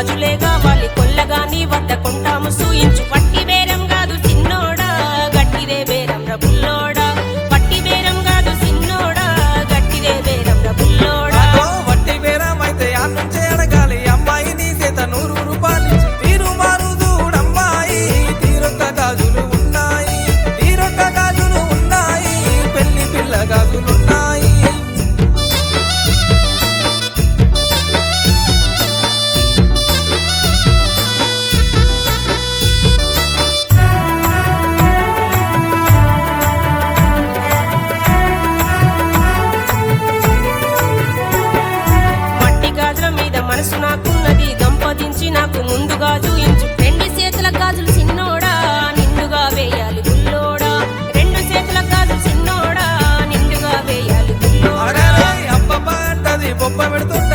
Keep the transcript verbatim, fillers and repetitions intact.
గాజులే కావాలి కొల్లగా నీ వద్ద కొంటాము సూయించు పట్టి బేరం కాదు చిన్నోడా గట్టిదే బేరం ర బుల్లోడా పట్టి బేరం కాదు చిన్నోడా గట్టిదే బేరం ర బుల్లోడా వట్టి బేరం అయితే ఆన్నుంచే అడగాలి అమ్మాయి నీ చేత నూరు రూపాయలు తీరు మారు చూడమ్మాయి తీరొక్క గాజులు ఉన్నాయి తీరొక్క గాజులు ఉన్నాయి పెళ్లి పిల్ల గాజులున్నాయి మనసు నాకున్నది గంపదించి నాకు ముందుగా చూయించు రెండు చేతుల గాజులు చిన్నోడా నిండుగా వేయాలి గుల్లోడా రెండు చేతుల గాజులు చిన్నోడా నిండుగా వేయాలి గుల్లోడా అబ్బబ్బా అంటది బొబ్బ పెడుతుంట